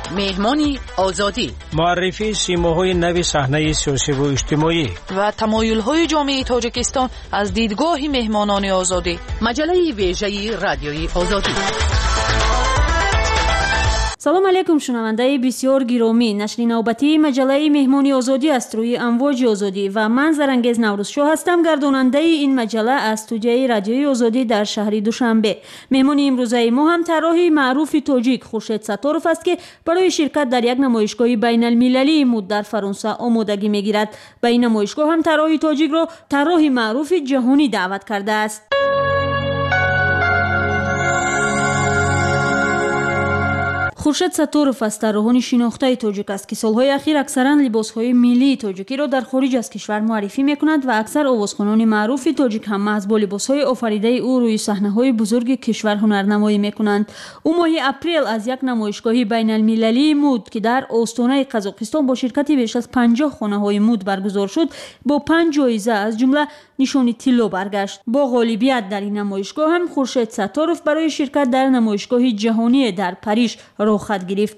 مهمانی آزادی، معرفی سیماهای نو صحنه سیاسی و اجتماعی و تمایل‌های جامعه تاجیکستان از دیدگاه مهمانان آزادی. مجله ویژه رادیوی آزادی. سلام علیکم شنونده بسیار گرامی. نشر نوبتی مجله مهمانی آزادی است روی امواج آزادی و من زرنگیز نوروزشاه هستم، گرداننده این مجله از استودیوی رادیوی آزادی در شهر دوشنبه. مهمانی امروزه ما هم طراح معروف تاجیک خورشید ستاروف است که برای شرکت در یک نمایشگاه بین المللی مود در فرانسه آمادگی میگیرد. به این نمایشگاه هم طراح تاجیک را طراح معروف جهانی دعوت کرده است. خورشید ستاروف از طراحان شناخته تاجیک است که سالهای اخیر اکثرا لباسهای ملی تاجیکی را در خارج از کشور معرفی میکند و اکثر آوازخوانان معروف تاجیک هم محض با لباسهای آفریده او روی صحنه‌های بزرگ کشور هنرنمایی میکنند. او ماه اپریل از یک نمایشگاه بین المللی مود که در استان قزاقستان با شرکت بیش از 50 خانه‌های مود برگزار شد با 5 جایزه از جمله نشان طلا برگشت. با غالبیت در این نمایشگاه هم خورشید ستاروف برای شرکت در نمایشگاه جهانی در پاریس خط گرفت.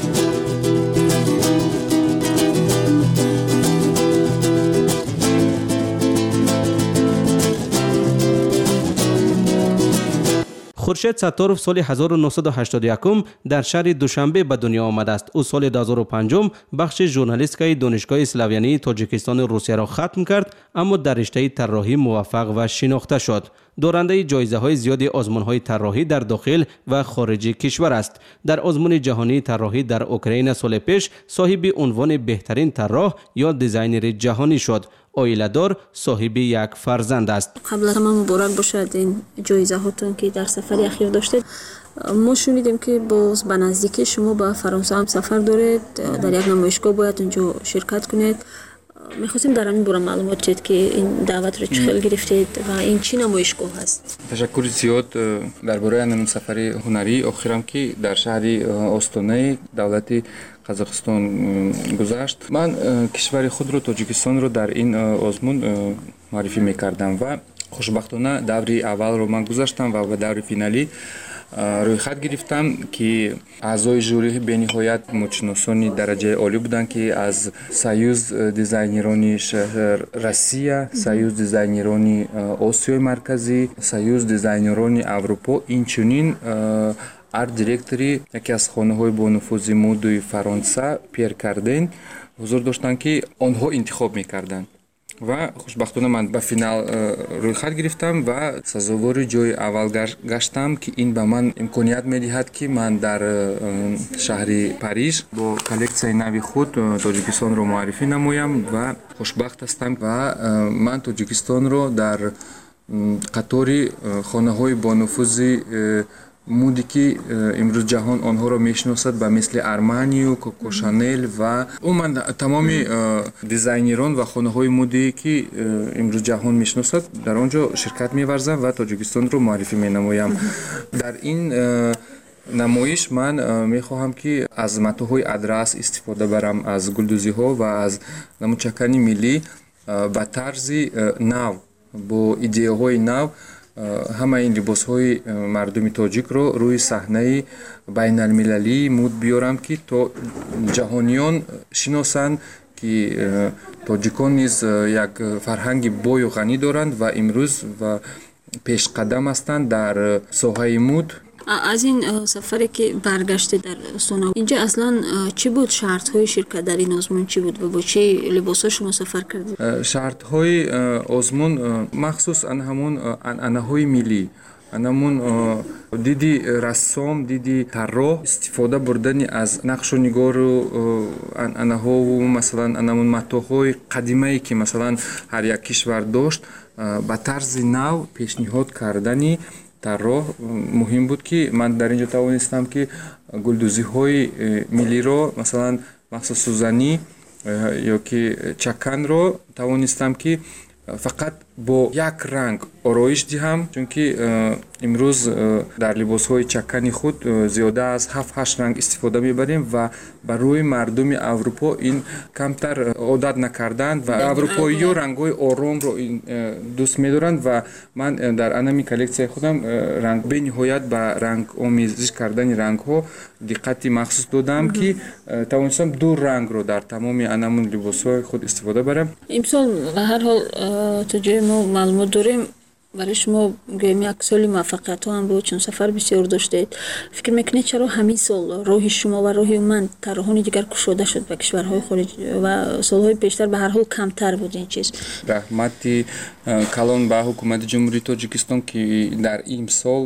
خورشید ستاروف سال 1981 در شهر دوشنبه به دنیا آمده است. او سال 2005 بخش ژورنالیستیک دانشگاه اسلاویانی تاجیکستان روسیه را ختم کرد، اما در رشته طراحی موفق و شناخته شد. دارنده جایزه‌های زیادی آزمون‌های طراحی در داخل و خارج کشور است. در آزمون جهانی طراحی در اوکراین سال پیش صاحب عنوان بهترین طراح یا دیزاینر جهانی شد. عائله‌دار، صاحب یک فرزند است. قبل از همه مبارک باشد این جایزه هاتون که در سفر اخیر داشتید. ما شنیدیم که باز به نزدیکی شما به فرانسه هم سفر دارید، در یک نمایشگاه باید اونجا شرکت کنید. می‌خواستیم در همین باره معلومات بدید که این دعوت رو چخیل گرفتید و این چی نمایشگاه هست؟ تشکر زیاد درباره این سفر هنری آخرام که در شهر آستانه دولت قزاقستان گذشت. من کشور خود رو تاجیکستان رو در این آزمون معرفی می‌کردم و خوشبختانه دوری اول رو من گذاشتم و به دور فینالی روی خط گرفتم که اعضای ژوری به نهایت متشناسانی درجه عالی بودند که از سایوز دیزاینرانی شهر روسیه، سایوز دیزاینرانی آسیای مرکزی، سایوز دیزاینرانی اروپا، اینچنین آرت دیرکتوری یکی از خانه‌های با نفوذ مدوی فرانسه پیر کاردن حضور داشتند که آنها انتخاب می‌کردند و خوشبختانه من به فینال روی خط گرفتم و سزاوار جای اول گشتم که این به من امکانیت می‌دهد که من در شهر پاریس با کلکسیون نوی خود تاجیکستان رو معرفی نمایم و خوشبخت هستم و من تاجیکستان رو در قطار خانه‌های با نفوذ مودی که امروز جهان آنها را میشناسد به مثل ارمانی و کوکو شانل و من تمام دیزاینران و خانه های مودی که امروز جهان میشناسد در آنجا شرکت میورزم و تاجیکستان رو معرفی مینمایم. در این نمایش من میخواهم که از متاحهای ادرس استفاده برم، از گلدوزی ها و از نمودچکانی ملی به طرز نو با ایده های نو همه این لباس های مردم تاجیک رو روی صحنه بین المللی مود بیارم که تا جهانیان شناسند که تاجیکان نیز یک فرهنگ بای و غنی دارند و امروز و پیش قدم هستند در ساحه مود. از این سفری که برگشته در استان اینجا اصلا چی بود؟ شرط های شرکت در این آزمون چی بود و با چه لباس ها شما سفر کردید؟ شرط های آزمون مخصوص همون انعنه های ملی، همون دیدی رسام، دیدی طراح استفاده بردن از نقش و نگار و انعنه ها و مثلا همون متاحهای قدیمی که مثلا هر یک کشور داشت به طرز نو پیشنهاد کردنی طراح مهم بود که من در اینجا توانستم که گلدوزی های ملی رو مثلا مخصوص سوزنی یا که چکن رو توانستم که فقط бо як ранг ороиш диҳам, чунки имрӯз дар либосҳои чаккани худ зиёда аз 7-8 ранг истифода мебарем ва барои мардуми Аврупо ин камтар одат накарданд ва аврупоиё рангҳои оромро дӯст медоранд ва ман дар анами коллексияи худам бениҳоят ба рангомезиш кардани рангҳо диққати махсус додам, ки тавонистам ду рангро дар тамоми анамун либосҳои худ истифода барам. имсол ба ҳар ҳол то ҷои мо маълумот дорем برای شما گویم یک سال موفقیت ها هم بود، چون سفر بسیار داشتید. فکر میکنید چرا همین سال راه شما و راه من طرحان دیگر گشوده شد به کشورهای خارج و سالهای پیشتر به هر حال کمتر بود این چیز؟ رحمتی کلان به حکومت جمهوری تاجیکستان که در این سال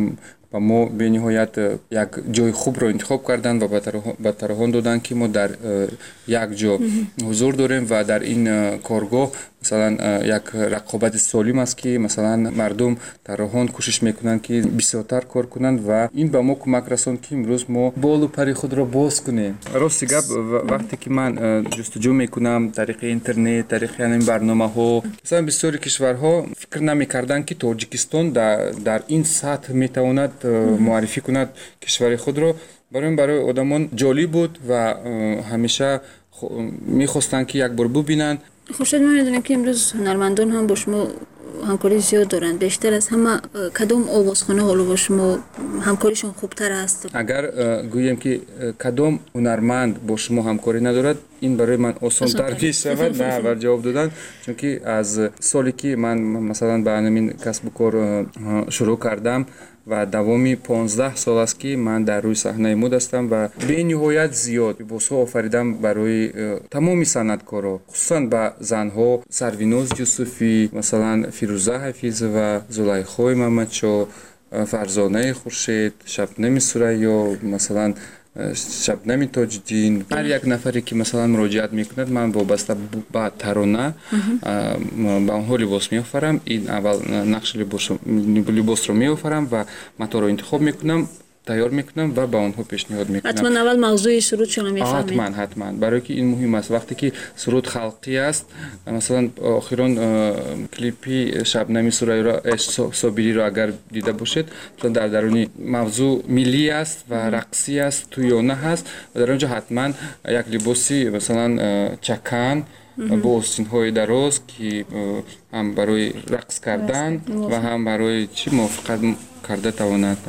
و ما به نهایت یک جای خوب رو انتخاب کردن و به طرحان دادن که ما در یک جا حضور داریم و در این کارگاه مثلا یک رقابت سالم است که مثلا مردم طرحان کوشش میکنن که بسیارتر کار کنند و این به ما کمک رساند که امروز ما بال و پر خود را باز کنیم. راستی گپ وقتی که من جستجو میکنم طریق اینترنت، طریق این برنامه ها، مثلا بسیاری کشورها فکر نمیکردن که تاجیکستان در این سطح میتواند معرفی کند کشور خود را. برای آدمان جالب بود و همیشه میخواستن که یک بار ببینن. خورشید، من میدونم که امروز هنرمندان هم با شما همکاری زیاد دارند. بیشتر از همه کدام آوازخانه حالا با شما همکاریشون خوبتر است؟ اگر گویم که کدام هنرمند با شما همکاری ندارد، این برای من آسان‌تر میشود نه بر جواب دادن، چون که از سالی که من مثلا به همین کسب و کار شروع کردم و دوامی 15 سال است که من در روی صحنه مد هستم و به نهایت زیاد لباس‌ها آفریدم برای تمامی صنعتکارا، خصوصا به زنها، سرویناز یوسفی، مثلا فیروزه حفیظ و زلیخای محمدشاه، فرزانه خورشید، شبنم ثریا، مثلا شبنم تاج‌الدین. هر یک نفری که مثلا مراجعت میکند من وابسته به ترانه به آنها لباس میآفرم. این اول نقش لباس رو میآفرم و متا رو انتخاب میکنم، تیار میکنم و به آنها پیشنهاد میکنم. حتما اول موضوع سرود شما میفهمید؟ حتما برای که این مهم است. وقتی که سرود خلقی است، مثلا اخیرا کلیپی شبنم ثریا را صابری را اگر دیده باشید، چون در درونی موضوع ملی است و رقصی است، تویانه هست و در اونجا حتما یک لباسی مثلا چکن با آستین‌های دراز که هم برای رقص کردن و هم برای چی موافقت کرده تواند.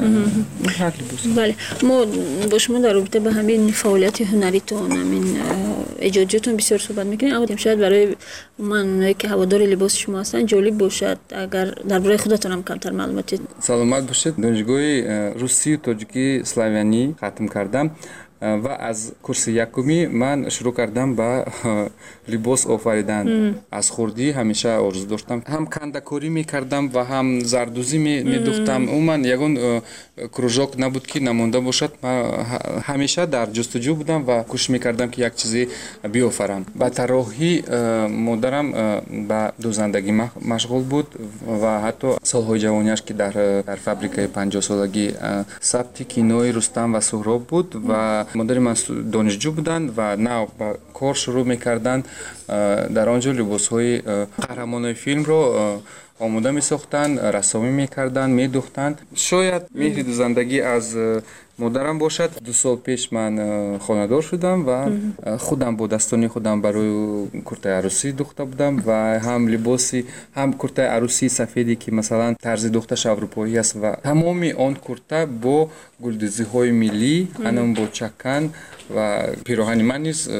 بله، ما با شما در رابطه به همین فعالیت هنریتون، همین ایجادیتون بسیار صحبت میکنیم. اما شاید برای من که هوادار لباس شما هستن جالب باشد اگر درباره خودتون هم کمتر معلوماتی. سلامت باشید. دانشگاه روسی و تاجیکی اسلاویانی ختم کردم و از کورس یکمی من شروع کردم به لباس آفریدن. از خردی همیشه آرزو داشتم، هم کندکاری میکردم و هم زردوزی میدوختم. من یگان کروژاک نبود که نمانده باشد. من همیشه در جستجو بودم و کوشش میکردم که یک چیزی بیافرم. با طراحی مادرم به دوزندگی مشغول بود و حتی سالهای جوانیش که در فابریکه 50 سالگی ثبت کینوی رستم و سهراب بود و مادر من دانشجو بودند و نه با کار شروع میکردند. در آنجا لباس‌های قهرمانای فیلم رو آماده می‌ساختند، رسامی می‌کردند، می‌دوختند. شاید مهر دوزندگی از مادرم باشد. 2 سال پیش من خانه‌دار شدم و خودم با دستانی خودم برای کرته عروسی دوخته بودم و هم لباسی، هم کرته عروسی سفیدی که مثلا طرز دوختش اروپایی است و تمامی آن کرته با گلدوزی‌های ملی، انم با چکن و پیراهن من نیز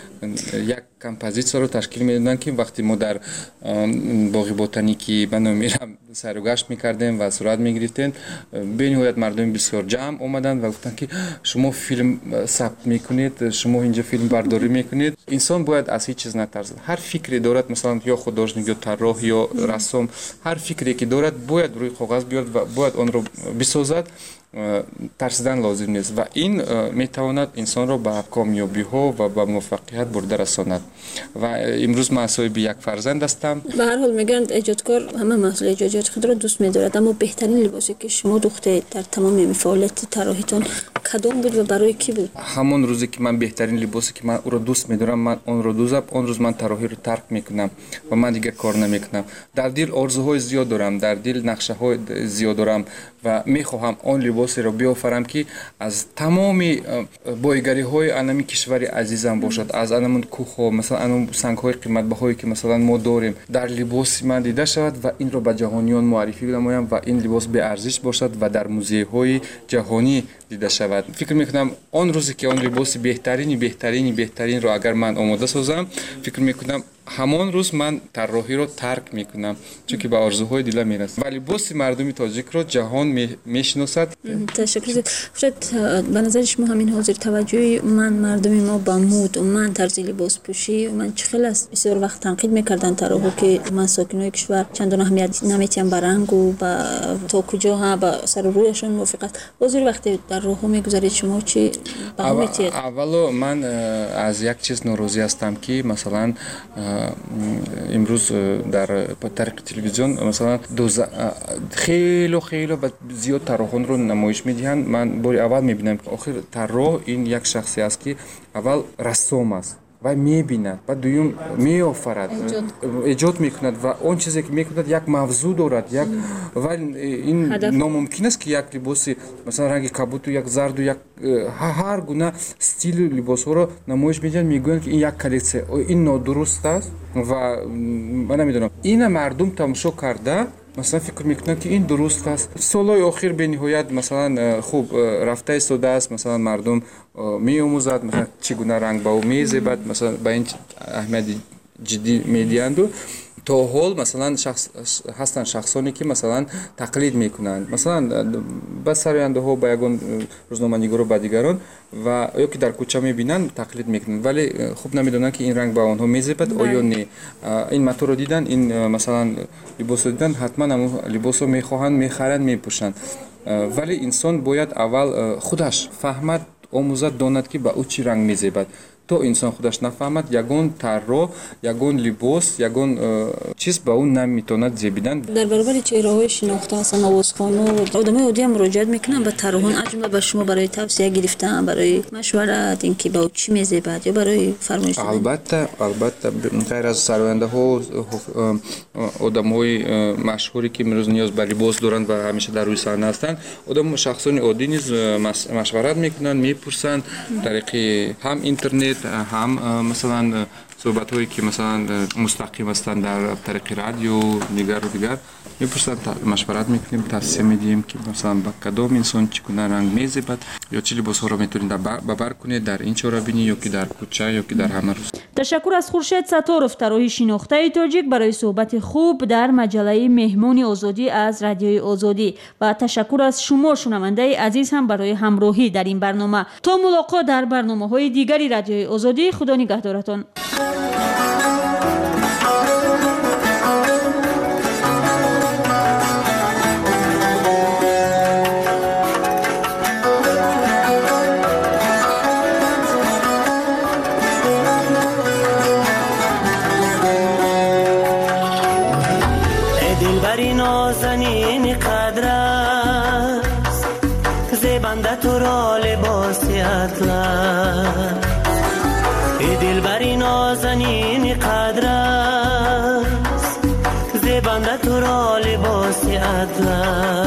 یک کمپوزیت رو تشکیل میدادن که وقتی ما در باغ بوتانیکی بنامیرم سر و گشت میکردیم و صورت میگرفتیم، به نهایت مردم بسیار جمع اومدن و گفتن که شما فیلم ثبت میکنید، شما اینجا فیلم برداری میکنید. انسان باید از هیچ چیز نترسد. هر فکری دارد، مثلا یا خودداشتنی یا طراح یا رسام، هر فکری که دارد باید روی کاغذ بیاد و باید آن رو بسازد. ترسیدن لازم نیست و این میتواند انسان را به کامیابی ها و به موفقیت برده رساند. و امروز من صاحب یک فرزند هستم. به هر حال میگن ایجادکار همه مسئله ایجادیات خود را دوست می‌دارد، اما بهترین لباسی که شما دوخته در تمام فعالیت طراحیتون کدام بود و برای کی بود؟ همون روزی که من بهترین لباسی که من او رو دوست می‌دارم من اون رو دوزم، اون روز من طراحی رو ترک میکنم و من دیگه کار نمیکنم. در دل آرزوهای زیاد دارم، در دل نقشه‌های زیاد دارم و میخواهم اون لباسی رو بیافرم که از تمام بایگری‌های انمی کشور عزیزم باشد، از انمون کوه مثلا انم سنگ‌های قیمت بهایی که مثلا ما داریم در لباس من دیده شود و این رو به جهانیان معرفی نمایم و این لباس به ارزش باشد و در موزه‌های جهانی دیده شود. فکر میکنم اون روزی که اون لباس بهترین رو اگر من آماده سازم، فکر میکنم همان روز من طراحی رو ترک میکنم، چون که به آرزوهای دلم میرسم و لباس مردمی تاجیک رو جهان میشناسد. تشکر. شاید به نظر شما همین حاضر توجهی مردمی ما با مود و من طرز لباس پوشی و من خیلی بسیار وقت تنقید میکردن طراحا که من ساکنای کشور چندان اهمیت نمیتیم به رنگ و تا کجا ها با سر رویشون موافقت. حاضر وقتی در راه میگذارید شما چی باهمیتید؟ اولو من از یک چیز ناراضی هستم که مثلا امروز در طریق تلویزیون مثلا خیلی زیاد طراحان رو نمایش میدهند. من باری اول میبینم که آخر طراح این یک شخصی است که اول رسام است و میبیند و دوم میآفرد، ایجاد میکند و اون چیزی که میکند یک موضوع دارد یک و این ناممکن است که یک لباسی مثلا رنگ کبوت و یک زرد و یک هر گونه استیل لباس ها رو نمایش میدن، میگویند که این یک کلکسیون، این نادرست است و من نمیدونم این مردم تماشا کرده مثلا فکر میکنن که این درست است. سالهای آخر به نهایت مثلا خوب رفته ایستاده است، مثلا مردم میآموزد مثلا چگونه رنگ با میزبد، مثلا با این اهمیت جدی میدیند و تا حال مثلا هستن شخصانی که مثلا تقلید میکنند، مثلا بس سراینده ها با یگان روزنامه‌نگار و دیگران و یا که در کوچه میبینن تقلید میکنن ولی خوب نمیدونن که این رنگ با آنها میزبد آیا نه. این متو رو دیدن، این مثلا لباس رو دیدن، حتما هم لباس رو میخواهند میخرند میپوشند، ولی انسان باید اول خودش فهمد آموزد داند که با او چی رنگ میزبد. تو انسان خودش نفهمد یگان طراح یگان لباس یگان چیز با اون نمیتوند زیبیدن. در برابر چهره‌های شناخته هستن نوازخوان‌ها و آدمای عادی هم مراجعت میکنن به طراحان، از جمله به شما برای توصیه گرفتن، برای مشورت اینکه با چی میزبد یا برای فرمایش دادن؟ البته غیر از سراینده ها آدم‌های مشهوری که امروز نیاز به لباس دارند و همیشه در روی صحنه هستند، آدم شخصان عادی نیز مشورت میکنن، میپرسن طریق هم اینترنت هم مثلا صحبت هایی که مثلا مستقیم هستند در طریق رادیو دیگر میپرسن، مشورت میکنیم، توصیه میدیم که مثلا با کدام انسان چگونه رنگ میزبد یا چه لباس ها رو میتونید ببر کنید در این چهاربینی یا که در کوچه یا که در همه روز. تشکر از خورشید ستارов طراح شناخته تاجیک برای صحبت خوب در مجله مهمون آزادی از رادیوی آزادی و تشکر از شما شنونده عزیز هم برای همراهی در این برنامه. تا ملاقات در برنامه‌های دیگری رادیوی آزادی. خدا نگهدارتان. نازنین قدر است زیبنده تو را لباس اطلس، ای دلبری نازنین قدر است زیبنده تو را لباس اطلس.